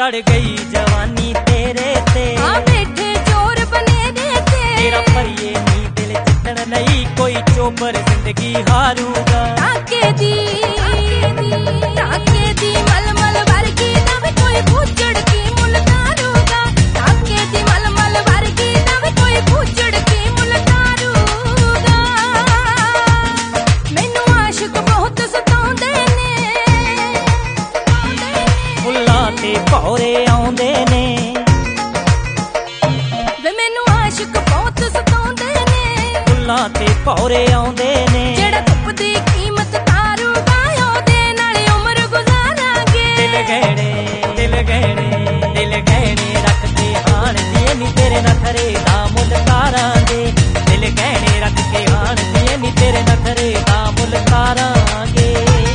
चढ़ गई जवानी तेरे ते बैठे चोर बने देते तेरा परिए नी दिल जितन नहीं कोई चोबर जिंदगी हारूगा टाके दी मलमल वर्गी ना भी कोई भूचड़ की मुल तारूगा टाके दी मलमल वर्गी ना भी कोई भूचड़ की मुल तारूगा मैनू आशिक बहुत सताउंदे ने फुल्लां ते भौरे आउंदे ने वे मैनू आशिक बहुत सताउंदे ने फुल्लां ते भौरे आउंदे ने जेड़ा धुप दी कीमत तारूगा ओदे नाल उम्र गुजारांगे दिल गहने रख के हाण दिए नी तेरे नखरे दा मुल तारांगे दिल गहने रख के हाण दिए नी तेरे नखरे दा मुल तारांगे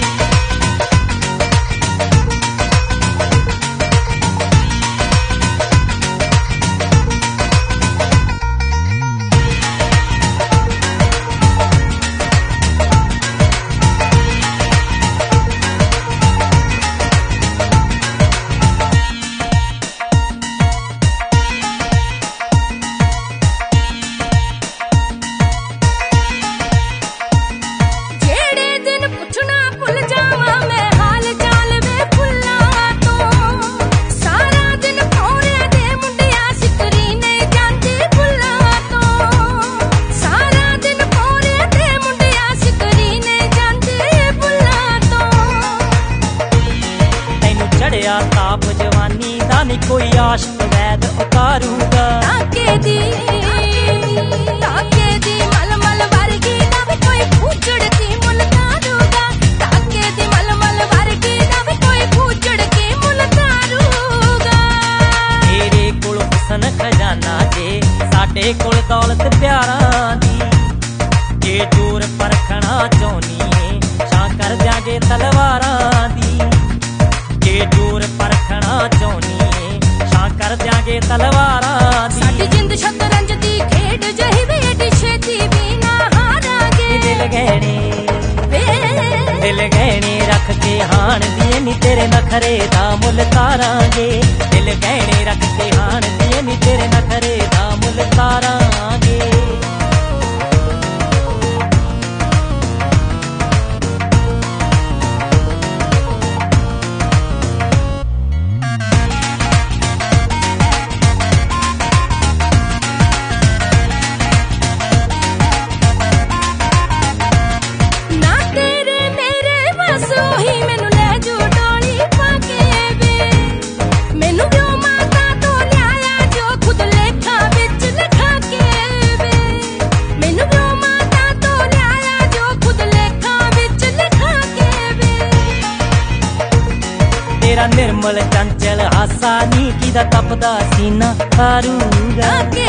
ताप जवानी दा नी कोई आशिक वैद उतारूगा टाके दी मलमल वर्गी ना भी कोई भूचड़ की मुल तारूगा टाके दी मलमल वर्गी ना भी कोई भूचड़ की मुल तारूगा तेरे कोल हुस्न खजाना जे साडे कोल दौलत प्यारां दी जे जोर परखना चाहुनी है छां कर दियांगे तलवारां दी जे जोर परखना चाहुनी है छां कर दियांगे तलवारां दी साडी जिंद शतरंज दी खेड जही वे एडी छेती भी ना हारांगे दिल गहने रख के हाण दिए नी तेरे नखरे दा मुल तारांगे दिल गहने रख के हाण दिए नी तेरे नखरे दा मुल तारांगे तेरा निर्मल चंचल हासा नी कीदा तपदा सीना तारूगा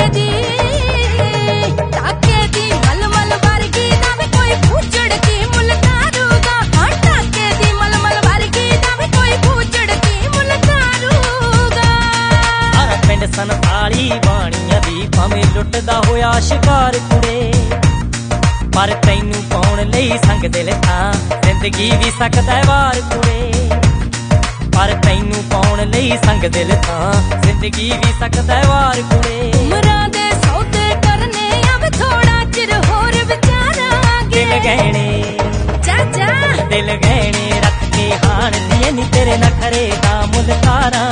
टाके दी मलमल वर्गी ना भी कोई भूचड़ की मुल तारूगा टाके दी मलमल वर्गी ना भी कोई भूचड़ की मुल तारूगा हर पिंड संताली बाणियां दी भावें लुटदा होया शिकार कुड़े पर तैनू पाउण लई संग दिल थां जिंदगी भी सकदा वार कुड़े पर तैनू पाउण लई संग दिल थां जिंदगी भी सकदा वार कुड़े उमरां दे सौदे करने अब थोड़ा चिर होर विचारांगे दिल गहने चाचा दिल गहने रख के हाण दिए नी तेरे नखरे दा मुल तारां